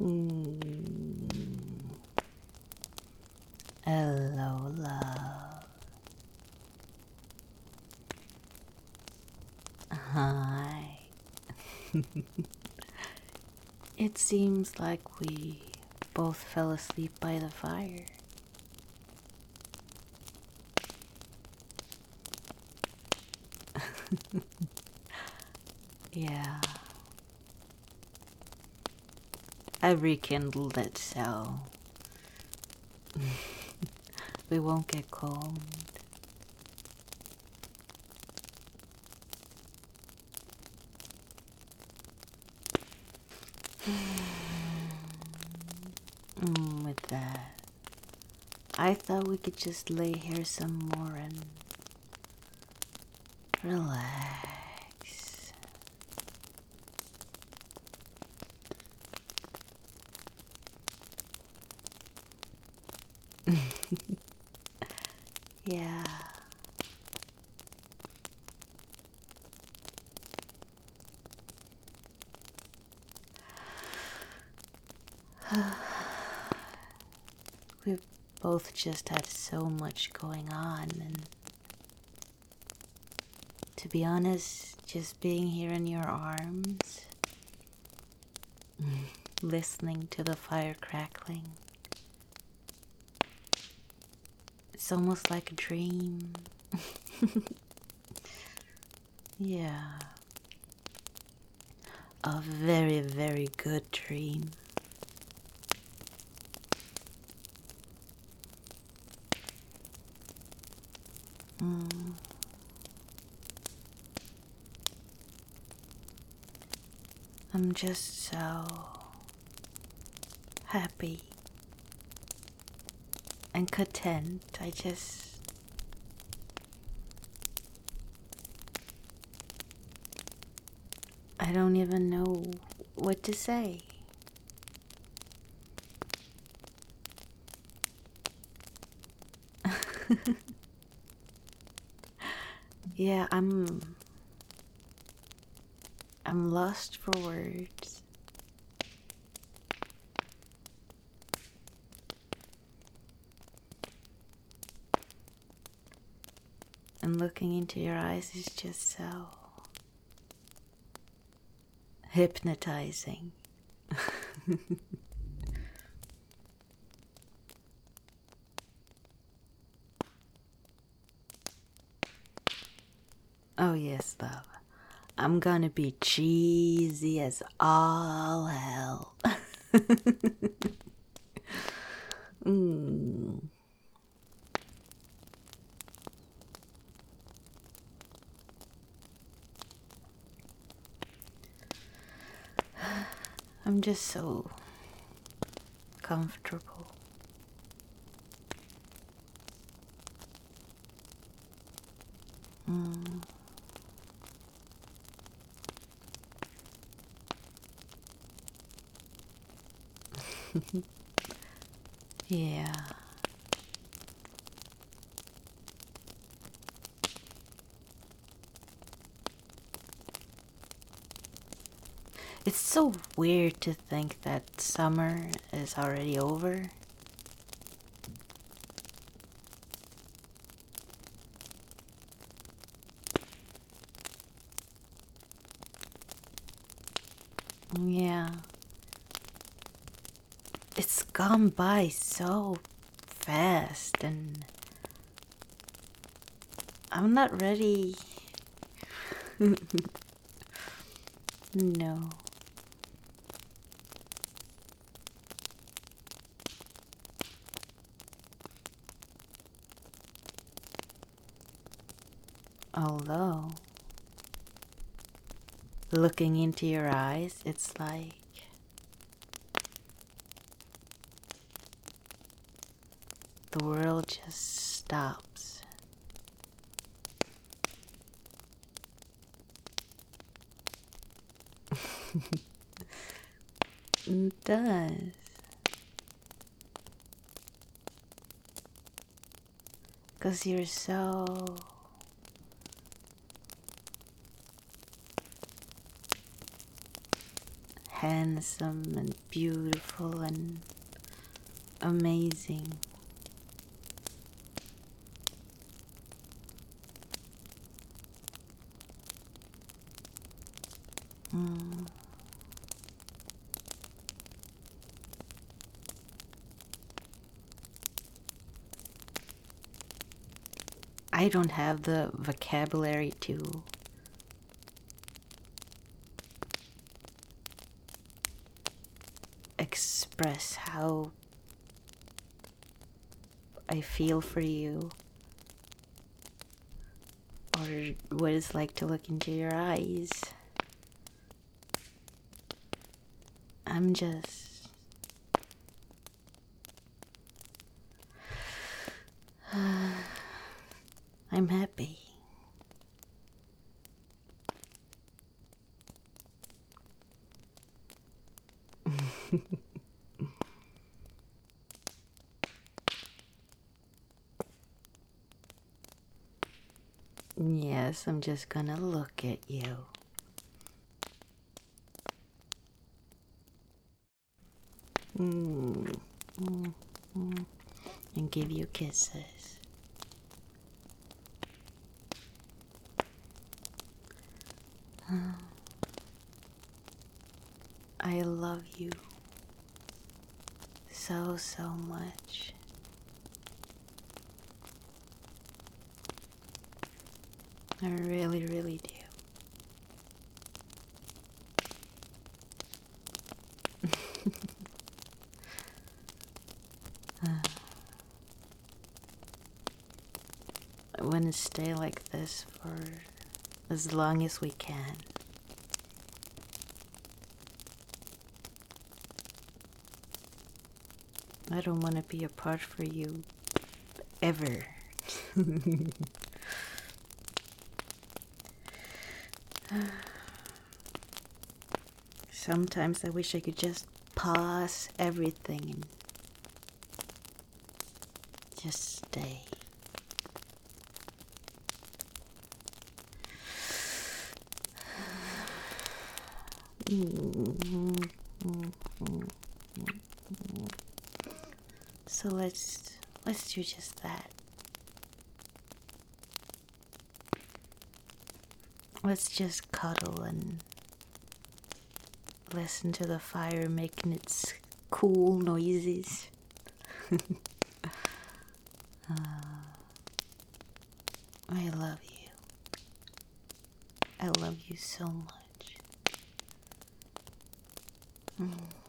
Mm. Hello, love. Hi. It seems like we both fell asleep by the fire. Yeah. I rekindled it so we won't get cold. With that, I thought we could just lay here some more and relax. Yeah. We've both just had so much going on, and to be honest, just being here in your arms, listening to the fire crackling, it's almost like a dream. Yeah. A very, very good dream. Mm. I'm just so happy and content. I don't even know what to say. Yeah, I'm lost for words. And looking into your eyes is just so hypnotizing. Oh, yes, love. I'm gonna be cheesy as all hell. mm. I'm just so comfortable. Mm. Yeah. It's so weird to think that summer is already over. Yeah. It's gone by so fast, and I'm not ready. No. Although, looking into your eyes, it's like the world just stops. It does. Because you're so handsome and beautiful and amazing. Mm. I don't have the vocabulary to express how I feel for you or what it's like to look into your eyes. I'm just I'm happy. Yes, I'm just gonna look at you. Mm, mm, mm, and give you kisses. I love you so, so much. I really, really do. I want to stay like this for as long as we can. I don't want to be apart for you ever. Sometimes I wish I could just pause everything and just stay. So let's do just that. Let's just cuddle and listen to the fire making its cool noises. I love you. I love you so much.